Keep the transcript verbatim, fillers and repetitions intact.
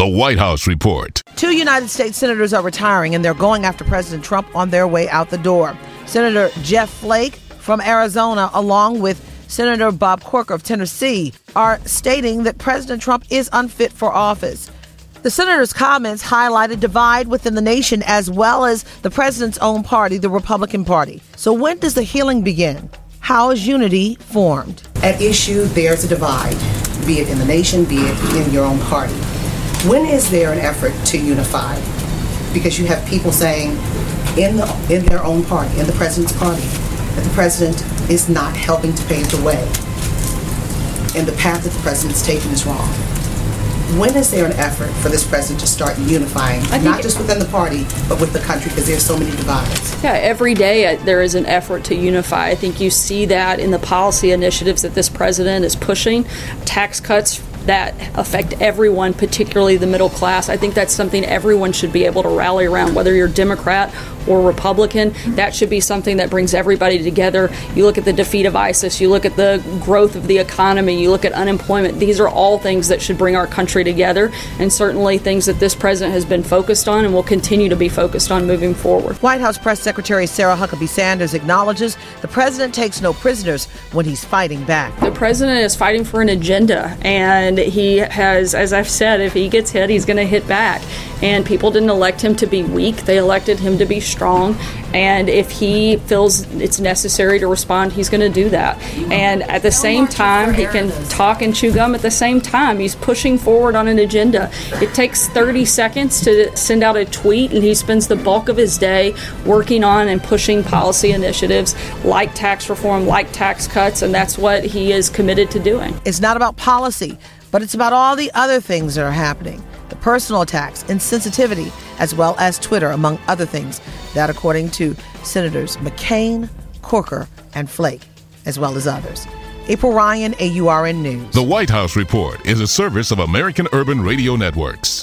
The White House Report. Two United States senators are retiring, and they're going after President Trump on their way out the door. Senator Jeff Flake from Arizona, along with Senator Bob Corker of Tennessee, are stating that President Trump is unfit for office. The senators' comments highlight a divide within the nation as well as the president's own party, the Republican Party. So when does the healing begin? How is unity formed? At issue, there's a divide, be it in the nation, be it in your own party. When is there an effort to unify? Because you have people saying in the in their own party, in the president's party, that the president is not helping to pave the way. And the path that the president's taken is wrong. When is there an effort for this president to start unifying, not just within the party, but with the country, because there's so many divides? Yeah, every day there is an effort to unify. I think you see that in the policy initiatives that this president is pushing, tax cuts that affect everyone, particularly the middle class. I think that's something everyone should be able to rally around, whether you're Democrat or Republican. That should be something that brings everybody together. You look at the defeat of ISIS, you look at the growth of the economy, you look at unemployment. These are all things that should bring our country together, and certainly things that this president has been focused on and will continue to be focused on moving forward. White House Press Secretary Sarah Huckabee Sanders acknowledges the president takes no prisoners when he's fighting back. The president is fighting for an agenda, and he has, as I've said, if he gets hit, he's going to hit back. And people didn't elect him to be weak. They elected him to be strong. And if he feels it's necessary to respond, he's going to do that. And at the same time, he can talk and chew gum at the same time. He's pushing forward on an agenda. It takes thirty seconds to send out a tweet, and he spends the bulk of his day working on and pushing policy initiatives like tax reform, like tax cuts, and that's what he is committed to doing. It's not about policy, but it's about all the other things that are happening. The personal attacks, insensitivity, as well as Twitter, among other things. That according to Senators McCain, Corker, and Flake, as well as others. April Ryan, A U R N News. The White House Report is a service of American Urban Radio Networks.